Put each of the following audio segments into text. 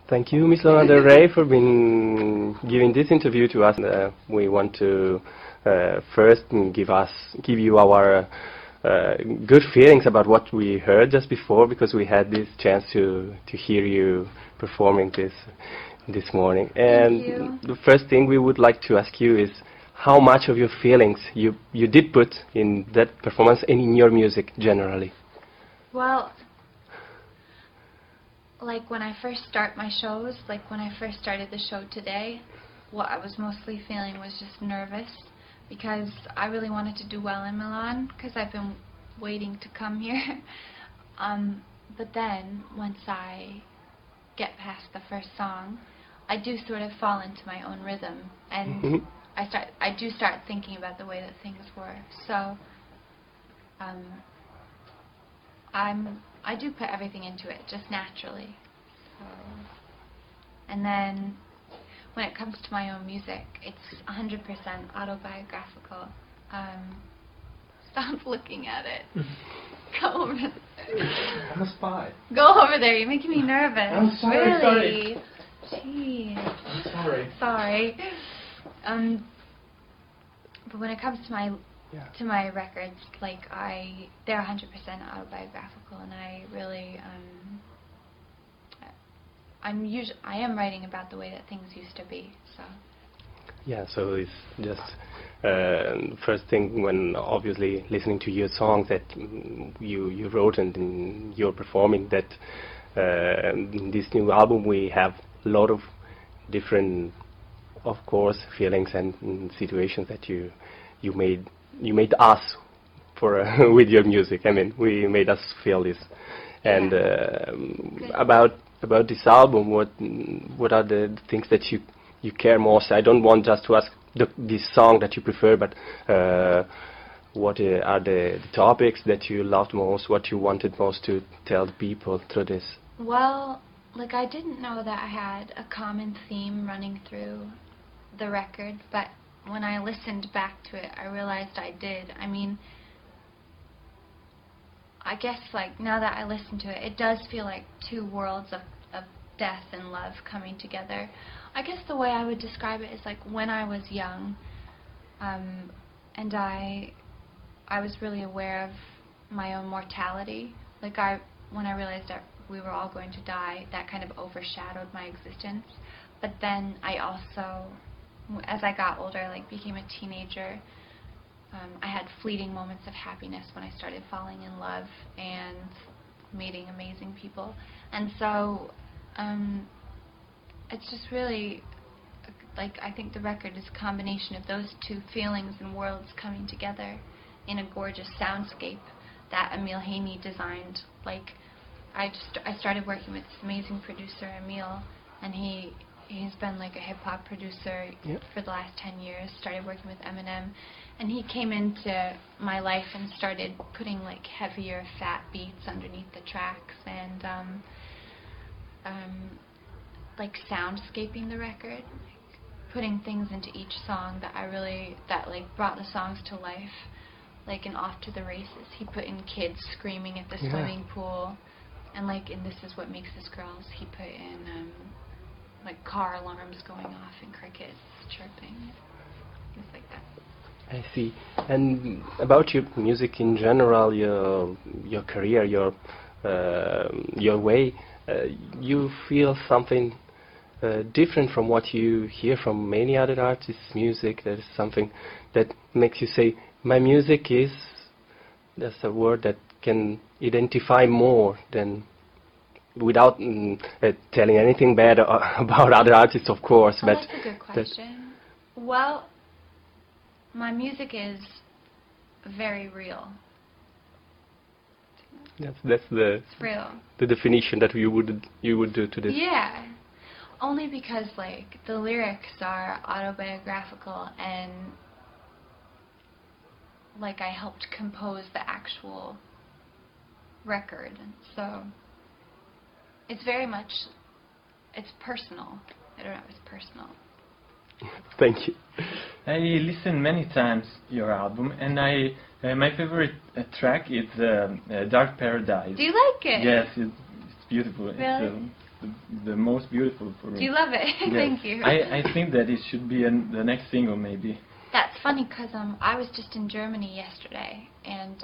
Thank you, Ms. Lana Del Rey, for giving this interview to us. We want to first give you our good feelings about what we heard just before, because we had this chance to hear you performing this morning. And the first thing we would like to ask you is how much of your feelings you did put in that performance and in your music generally. Well, like when I first start my shows, like when I first started the show today, what I was mostly feeling was just nervous, because I really wanted to do well in Milan, because I've been waiting to come here. But then, once I get past the first song, I do sort of fall into my own rhythm, and I do start thinking about the way that things were. So, I do put everything into it, just naturally. So, and then, when it comes to my own music, it's 100% autobiographical. Stop looking at it. Go over there. I'm a spy. Go over there. You're making me nervous. I'm sorry. Really? Jeez. I'm sorry. Sorry. But when it comes to my records, like they're 100% autobiographical, and I really I am writing about the way that things used to be. So. Yeah, so it's just first thing when obviously listening to your songs that you wrote and you're performing, that in this new album we have a lot of different, of course, feelings and situations that you made us for with your music. I mean, we made us feel this. And about this album, what are the things that you care most? I don't want just to ask this song that you prefer, but what are the topics that you loved most, what you wanted most to tell the people through this? Well, like I didn't know that I had a common theme running through the record, but when I listened back to it, I realized I did. I mean, I guess like now that I listen to it, it does feel like two worlds of death and love coming together. I guess the way I would describe it is like when I was young, and I was really aware of my own mortality. Like when I realized that we were all going to die, that kind of overshadowed my existence. But then I also, as I got older, like became a teenager, I had fleeting moments of happiness when I started falling in love and meeting amazing people. And so it's just really, like, I think the record is a combination of those two feelings and worlds coming together in a gorgeous soundscape that Emile Haney designed. Like, I started working with this amazing producer, Emile, and he's been like a hip-hop producer for the last 10 years, started working with Eminem, and he came into my life and started putting like heavier, fat beats underneath the tracks, and like soundscaping the record, like putting things into each song that like brought the songs to life. Like in Off to the Races, he put in kids screaming at the swimming pool, and like in This Is What Makes Us Girls, he put in like car alarms going off and crickets chirping, things like that. I see. And about your music in general, your career, your way, you feel something different from what you hear from many other artists' music? There is something that makes you say, my music is, that's a word that can identify more than, without telling anything bad about other artists, of course. Oh, but that's a good question. Well, my music is very real. That's it's real. The definition that you would do to this. Yeah, only because like the lyrics are autobiographical, and like I helped compose the actual record, so it's very much, it's personal. I don't know, it's personal. Thank you. I listened many times your album, and my favorite track is Dark Paradise. Do you like it? Yes, it's beautiful. Really? the most beautiful for me. Do you love it? Yes. Thank you. I think that it should be the next single, maybe. That's funny because I was just in Germany yesterday, and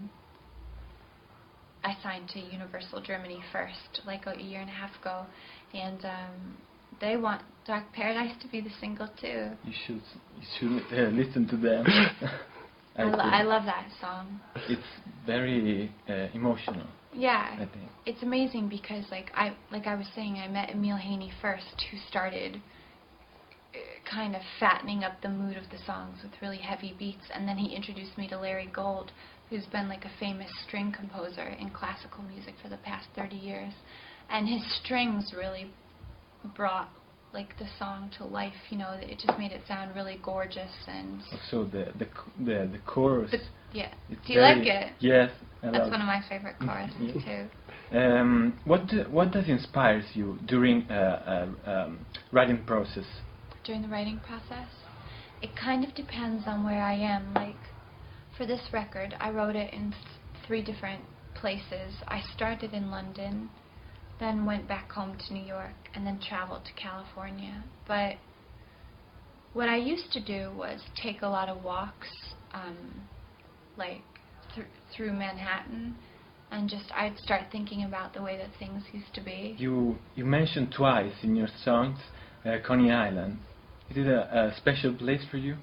I signed to Universal Germany first, like a year and a half ago, and they want Dark Paradise to be the single too. You should listen to them. I love that song. It's very emotional. Yeah, I think it's amazing because like I was saying, I met Emile Haney first, who started kind of fattening up the mood of the songs with really heavy beats, and then he introduced me to Larry Gold, who's been like a famous string composer in classical music for the past 30 years, and his strings really brought like the song to life. You know, it just made it sound really gorgeous. And also the chorus. Yeah. It's Do you like it? Yes, I That's love one of my favorite choruses too. What does inspires you during writing process? During the writing process, it kind of depends on where I am. Like for this record, I wrote it in 3 different places. I started in London, then went back home to New York, and then traveled to California. But what I used to do was take a lot of walks, like through Manhattan, and just I'd start thinking about the way that things used to be. You mentioned twice in your songs Coney Island. Is it a special place for you?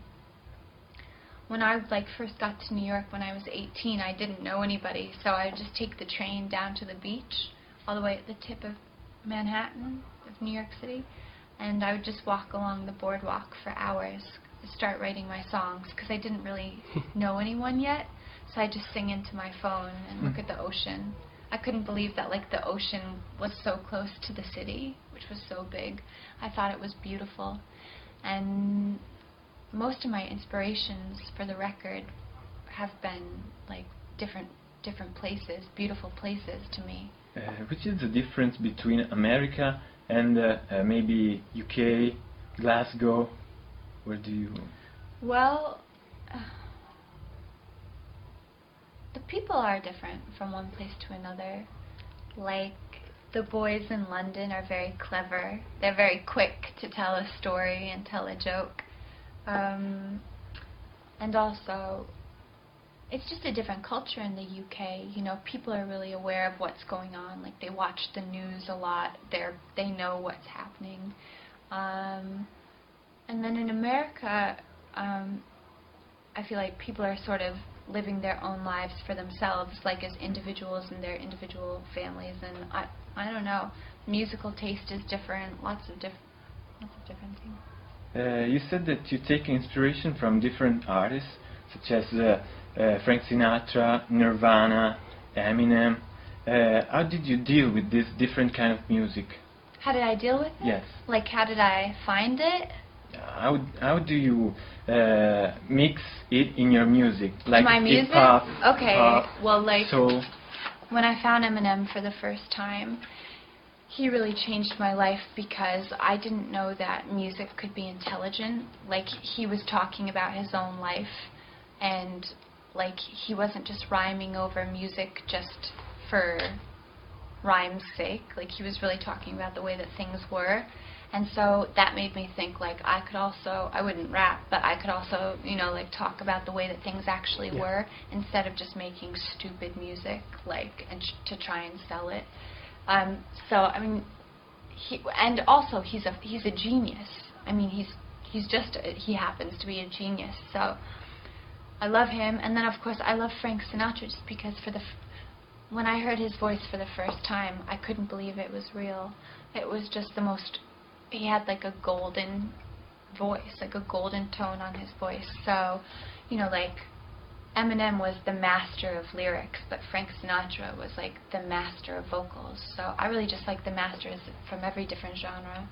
When I first got to New York when I was 18, I didn't know anybody, so I would just take the train down to the beach, all the way at the tip of Manhattan, of New York City, and I would just walk along the boardwalk for hours, start writing my songs, because I didn't really know anyone yet, so I just sing into my phone and look at the ocean. I couldn't believe that the ocean was so close to the city, which was so big. I thought it was beautiful, and most of my inspirations for the record have been different places, beautiful places to me. Which is the difference between America and maybe UK, Glasgow? Where do you... Well, the people are different from one place to another. Like, the boys in London are very clever. They're very quick to tell a story and tell a joke. And also, it's just a different culture in the UK. You know, people are really aware of what's going on. Like, they watch the news a lot. They know what's happening. And then in America, I feel like people are sort of living their own lives for themselves, like as individuals in their individual families. And I don't know. Musical taste is different. Lots of different things. You said that you take inspiration from different artists, such as Frank Sinatra, Nirvana, Eminem. How did you deal with this different kind of music? How did I deal with it? Yes. Like, how did I find it? How do you mix it in your music? Like my music? hip-hop, Okay, pop, well, like, soul. when I found Eminem for the first time, he really changed my life because I didn't know that music could be intelligent. Like, he was talking about his own life, and like, he wasn't just rhyming over music just for rhyme's sake. Like, he was really talking about the way that things were. And so that made me think, like, I wouldn't rap, but I could also, you know, like, talk about the way that things actually were, instead of just making stupid music, like, and to try and sell it. So, I mean, and also he's a genius. I mean, he happens to be a genius. So I love him. And then, of course, I love Frank Sinatra just because when I heard his voice for the first time, I couldn't believe it was real. It was just the most, he had like a golden voice, like a golden tone on his voice. So, you know, like, Eminem was the master of lyrics, but Frank Sinatra was like the master of vocals. So I really just like the masters from every different genre.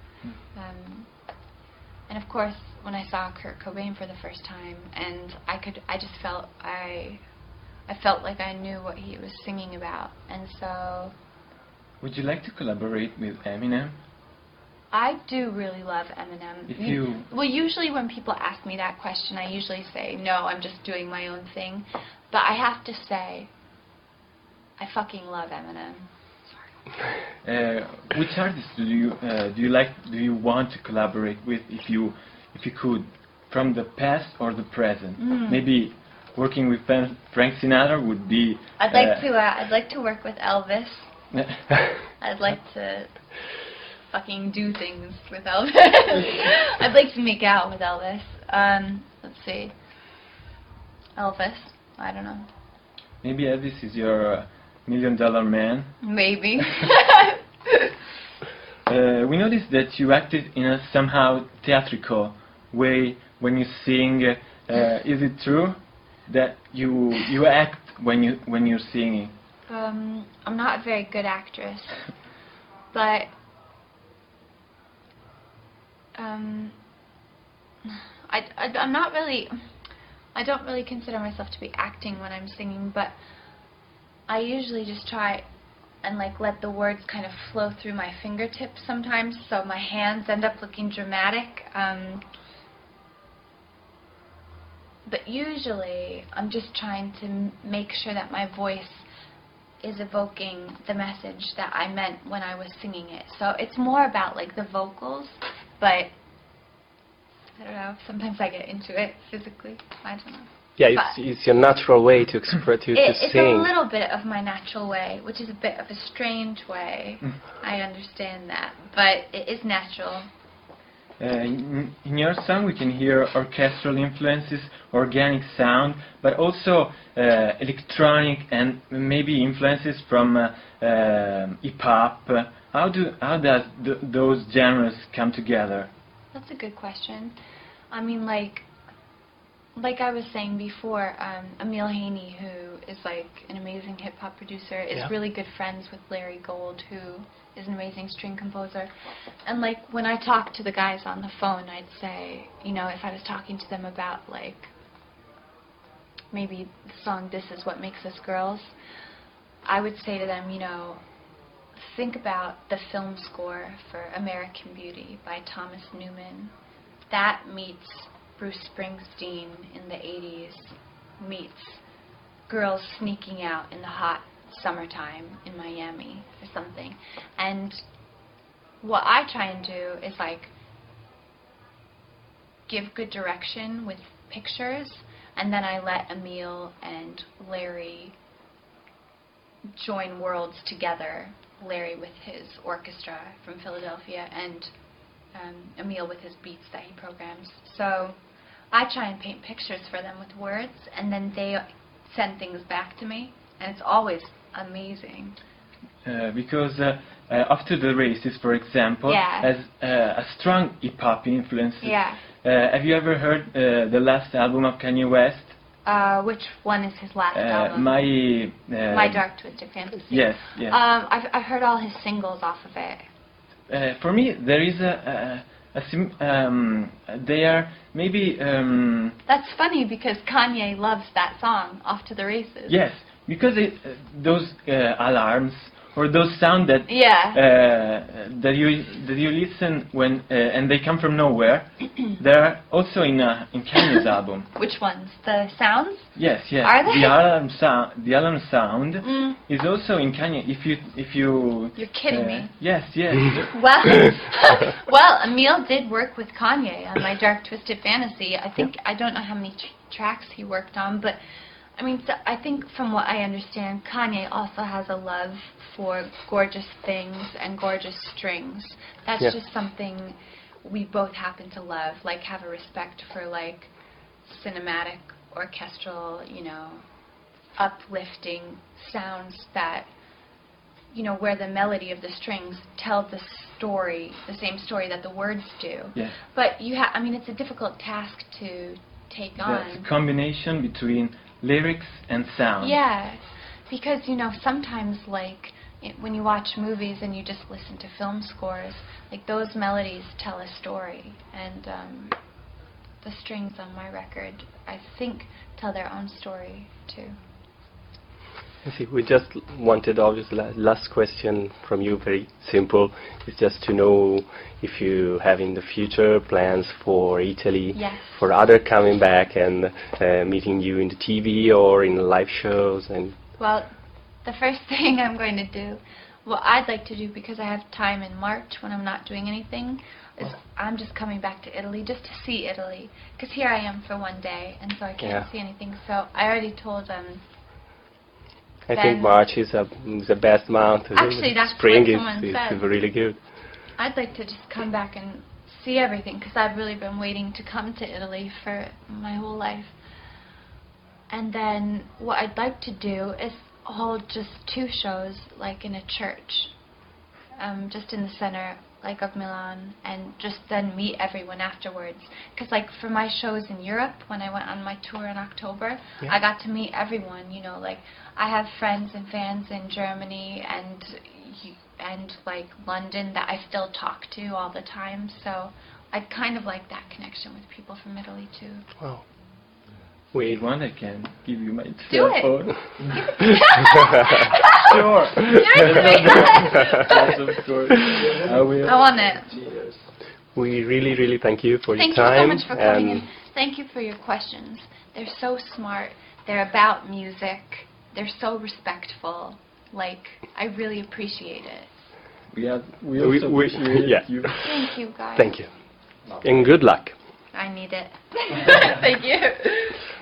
And of course, when I saw Kurt Cobain for the first time, and I just felt like I knew what he was singing about. And so, would you like to collaborate with Eminem? I do really love Eminem. Well, usually when people ask me that question, I usually say, no, I'm just doing my own thing. But I have to say, I fucking love Eminem. Which artists do you like? Do you want to collaborate with, if you could, from the past or the present? Maybe working with Frank Sinatra would be. I'd like to work with Elvis. I'd like to fucking do things with Elvis. I'd like to make out with Elvis. Let's see. Elvis. I don't know. Maybe Elvis is your $1 million man. Maybe. We noticed that you acted in a somehow theatrical way when you sing. Is it true that you act when you're singing? I'm not a very good actress, but I'm not really. I don't really consider myself to be acting when I'm singing, but I usually just try and like let the words kind of flow through my fingertips sometimes, so my hands end up looking dramatic. But usually I'm just trying to make sure that my voice is evoking the message that I meant when I was singing it. So it's more about like the vocals, but I don't know, sometimes I get into it physically. I don't know. Yeah, it's your natural way to express, to it's sing. a little bit of my natural way, which is a bit of a strange way. I understand that, but it is natural. In your song we can hear orchestral influences, organic sound, but also electronic and maybe influences from hip-hop. How does those genres come together? That's a good question. I mean, like I was saying before, Emile Haney, who is like an amazing hip-hop producer, is really good friends with Larry Gold, who is an amazing string composer. And like when I talk to the guys on the phone, I'd say, you know, if I was talking to them about like maybe the song "This Is What Makes Us Girls," I would say to them, you know, think about the film score for American Beauty by Thomas Newman. That meets Bruce Springsteen in the 80s, meets girls sneaking out in the hot summertime in Miami or something. And what I try and do is like give good direction with pictures, and then I let Emile and Larry join worlds together. Larry with his orchestra from Philadelphia, and Emile with his beats that he programs. So I try and paint pictures for them with words, and then they send things back to me, and it's always amazing. Because After the Races, for example, has a strong hip-hop influence. Yeah. Have you ever heard the last album of Kanye West? Which one is his last album? My Dark Twisted Fantasy. Yes, yes. I've heard all his singles off of it. For me, there is they are maybe. That's funny because Kanye loves that song, Off to the Races. Yes, because those alarms or those sound that that you listen when and they come from nowhere. They're also in Kanye's album. Which ones? The sounds? Yes, yes. Are they? The alarm sound is also in Kanye. If you. You're kidding me. Yes, yes. Well, Emile did work with Kanye on My Dark Twisted Fantasy. I think I don't know how many tracks he worked on, but. I mean, I think from what I understand, Kanye also has a love for gorgeous things and gorgeous strings. That's just something we both happen to love, like have a respect for like cinematic, orchestral, you know, uplifting sounds that, you know, where the melody of the strings tell the story, the same story that the words do. Yeah. But I mean, it's a difficult task to take on. That's a combination between lyrics and sound. Yeah, because, you know, sometimes, like, when you watch movies and you just listen to film scores, like, those melodies tell a story, and the strings on my record, I think, tell their own story, too. I see. We just wanted, obviously, last question from you, very simple. It's just to know if you have in the future plans for Italy, for other coming back and meeting you in the TV or in live shows. And well, the first thing I'm going to do what I'd like to do, because I have time in March when I'm not doing anything, is I'm just coming back to Italy just to see Italy. Because here I am for one day, and so I can't see anything. So I already told them. I think March is the best month. Actually, that's Spring what someone said. is really good. I'd like to just come back and see everything, because I've really been waiting to come to Italy for my whole life. And then what I'd like to do is hold just 2 shows, like in a church, just in the center, like of Milan, and just then meet everyone afterwards. Because like for my shows in Europe, when I went on my tour in October, I got to meet everyone. You know, like I have friends and fans in Germany and like London that I still talk to all the time. So I'd kind of like that connection with people from Italy too. Wow. If you want, I can give you my Do cell it. phone. Sure. Yes, of course. I will. I want it. We really, really thank you for Thank your you so time. much for coming in. Thank you for your questions. They're so smart. They're about music. They're so respectful. Like, I really appreciate it. We also appreciate you. Thank you, guys. Thank you. And good luck. I need it. Thank you.